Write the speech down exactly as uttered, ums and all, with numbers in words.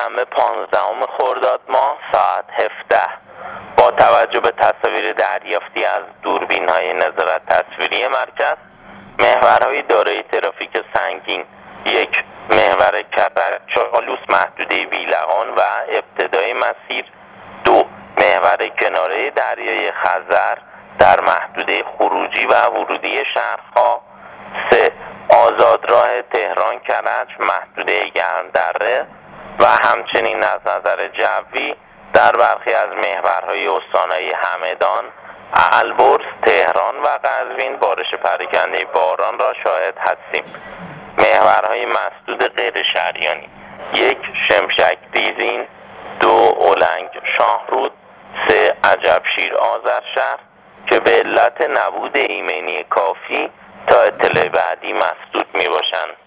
شنبه پانزدهم خرداد ماه ساعت هفده با توجه به تصاویر دریافتی از دوربین‌های نظارت تصویری مرکز، محورهای دارای ترافیک سنگین: یک، محور کرج چالوس محدوده ویلقان و ابتدای مسیر. دو، محور کناره دریای خزر در محدوده خروجی و ورودی شهرها. سه، آزادراه تهران کرج محدوده گرمدره و همچنین از نظر جوی در برخی از محورهای استانهای همدان، البرز، تهران و قزوین بارش پراکنده باران را شاهد هستیم. محورهای مسدود غیر شهریانی: یک، شمشک دیزین. دو، اولنگ شاهرود. سه، عجبشیر آذرشهر که به علت نبود ایمنی کافی تا اطلاع بعدی مسدود می باشند.